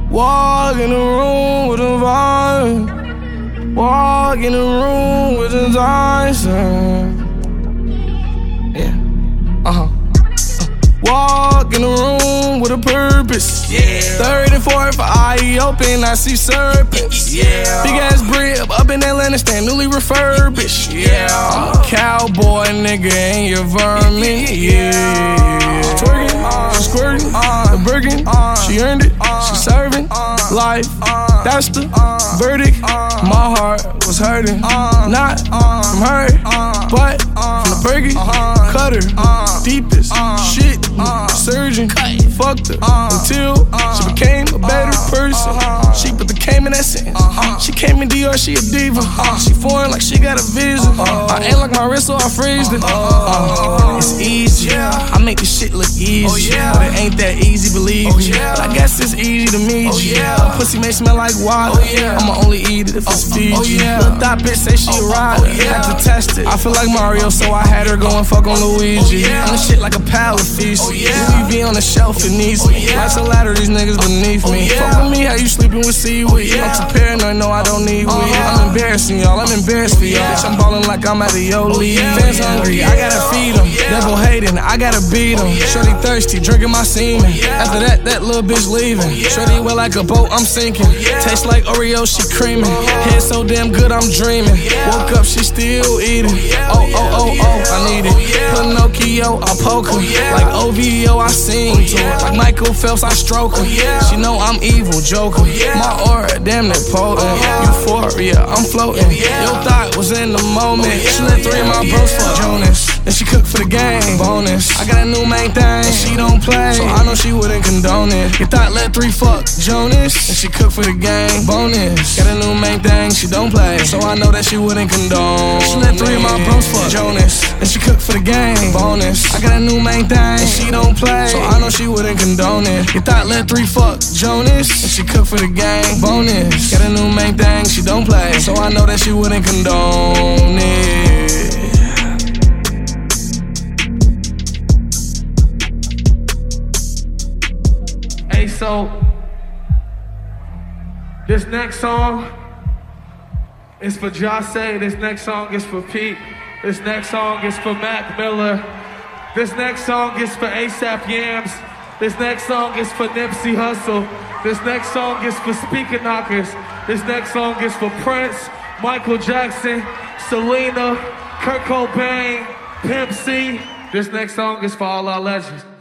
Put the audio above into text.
Walk in the room with a vibe. Walk in the room with a Dyson. Yeah. Walk in the room with a purpose. Yeah. 3rd and 4th for IE open, I see serpents. Yeah. Big ass brib up in Atlanta, stand newly refurbished. Yeah. I'm a cowboy nigga and you're vermin. Yeah. She twerking, she squirting, the Birkin, she earned it, she serving life. That's the verdict. My heart was hurting, not from her, but from the Bergie cutter. Deepest shit, surgeon. Fucked her until she became a better person. She put the came in that sentence. She came in Dior, she a diva. She foreign like she got a visa. I ain't like my wrist, so I freezed it. It's easy, I make this shit look easy, but it ain't that easy, believe me. But I guess it's easy to meet you. Pussy may smell like water. I'ma only eat it if it's Fiji. Little thot bitch say she a rider. Had to test it. I feel like Mario, so I had her go and fuck on Luigi. I'm the shit like a pal of feces. Louis V on the shelf, it needs me. Life's a ladder, these niggas beneath me. Fuck with me, how you sleeping with seaweed? I'm too paranoid, no, I don't need weed. I'm embarrassing y'all, I'm embarrassed for y'all. Bitch, I'm ballin' like I'm at a yo league. Fans hungry, I gotta feed them. Devil hating, I gotta beat them. Shorty thirsty, drinking my semen. After that, that little bitch leaving. Shorty went like a boat, I'm sinking. Tastes like Oreo, she creaming. Head so damn good, I'm dreaming. Woke up, she still eating. Oh, I need it. Pinocchio, I poke her. Like OVO, I sing to her. Like Michael Phelps, I stroke her. She know I'm evil, joker. My aura, damn near potent. Euphoria, I'm floating. Your thought was in the moment. She let 3 of my bros fuck Jonas. And she cooked for the game, bonus. I got a new main thing, she don't play, so I know she wouldn't condone it. Your thought let 3 fuck Jonas. And she cooked for the game, bonus. Got a new main thing, she don't play, so I know that she wouldn't condone. She let 3 of my bros fuck Jonas. And she cooked for the game, bonus. I got a new main thing, she don't play, so I know she wouldn't condone it. Your thought let 3 fuck Jonas. And she cooked for the game, bonus. Got a new main thing, she don't play, so I know that she wouldn't condone it. Hey, so this next song is for Jose. This next song is for Pete. This next song is for Mac Miller. This next song is for ASAP Yams. This next song is for Nipsey Hussle. This next song is for Speaker Knockers. This next song is for Prince, Michael Jackson, Selena, Kurt Cobain, Pimp C. This next song is for all our legends.